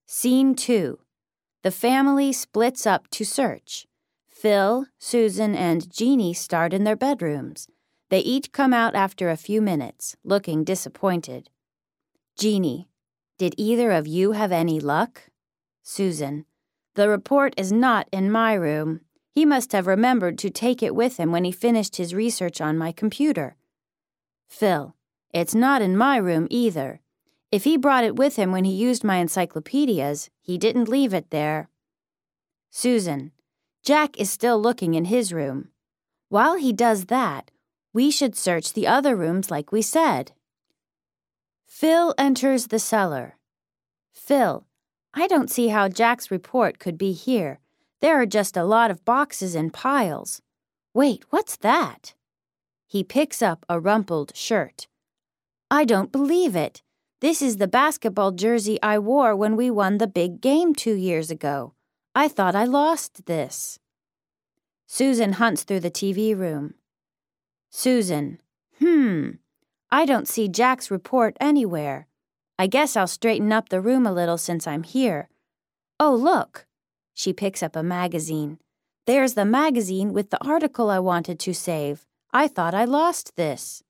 Scene 2. The family splits up to search. Phil, Susan, and Jeannie start in their bedrooms. They each come out after a few minutes, looking disappointed. Jeannie: Did either of you have any luck? Susan: The report is not in my room. He must have remembered to take it with him when he finished his research on my computer. Phil: It's not in my room either. If he brought it with him when he used my encyclopedias, he didn't leave it there. Susan: Jack is still looking in his room. While he does that, we should search the other rooms like we said. Phil enters the cellar. Phil: I don't see how Jack's report could be here. There are just a lot of boxes and piles. Wait, what's that? He picks up a rumpled shirt. I don't believe it. This is the basketball jersey I wore when we won the big game 2 years ago. I thought I lost this. Susan hunts through the TV room. Susan: I don't see Jack's report anywhere. I guess I'll straighten up the room a little since I'm here. Oh, look. She picks up a magazine. There's the magazine with the article I wanted to save. I thought I lost this.